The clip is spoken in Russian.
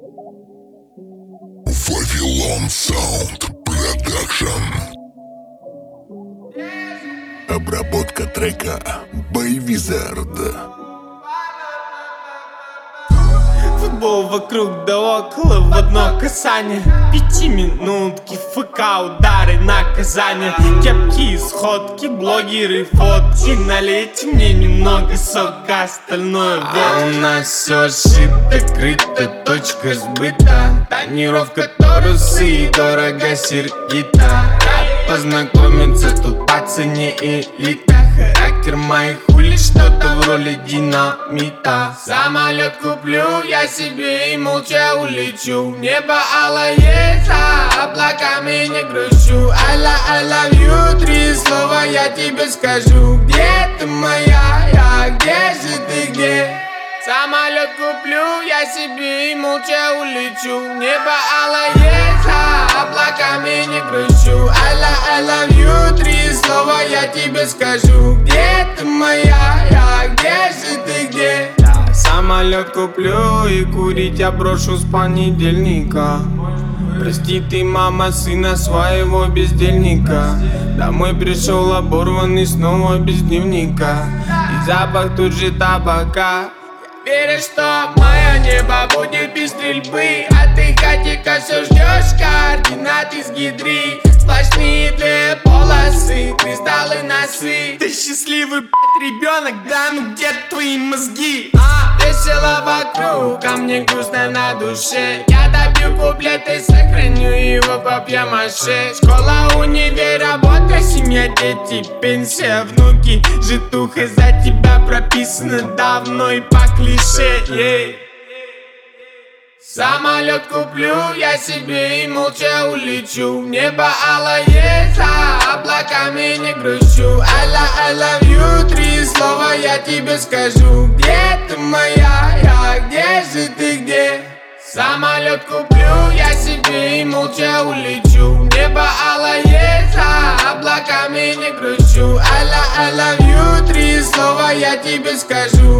Вавилон Саунд Продакшн. Обработка трека by Wizard. Футбол вокруг да около, в одно касание. 5 минутки, ФК, удары, наказания. Кепки, сходки, блогеры, фотки. Налейте мне немного сока, остальное вот. А у нас все шито, крыто, точка сбыта. Тонировка торусы, дорого сердито. Рад познакомиться, тут по цене элита. Характер моих улиц, что-то в роли динамита. Самолет куплю я себе и молча улечу. Небо алое, за облаками не грущу. I love you, 3 слова я тебе скажу. Где ты моя, где же ты, где? Самолет куплю я себе и молча улечу. Небо алое, за облаками не грущу. I love you, 3 слова я тебе скажу. Где ты моя, где же ты, где? Самолет куплю и курить я брошу с понедельника. Прости ты, мама, сына своего бездельника. Домой пришел оборванный, снова без дневника. И запах тут же табака. Веришь, что мое небо будет без стрельбы? А ты, Катика, все ждешь координат из гидри. Сплошные 2 полосы, кристаллы, носы. Ты счастливый, ребенок, да ну где твои мозги? Весело вокруг, а мне грустно на душе. Я добью куплет и сохраню его по пьямаше. Школа, универ, работа, семья, дети, пенсия, внуки. Житуха за тебя прописана давно и по клише. Самолет куплю я себе и молча улечу. Небо алое, за облаками не грущу. I love you, 3 слова я тебе скажу. Где ты моя, где же ты, где? Самолет куплю я себе и молча улечу. Небо алое, за облаками не грущу. I love you, 3 слова я тебе скажу.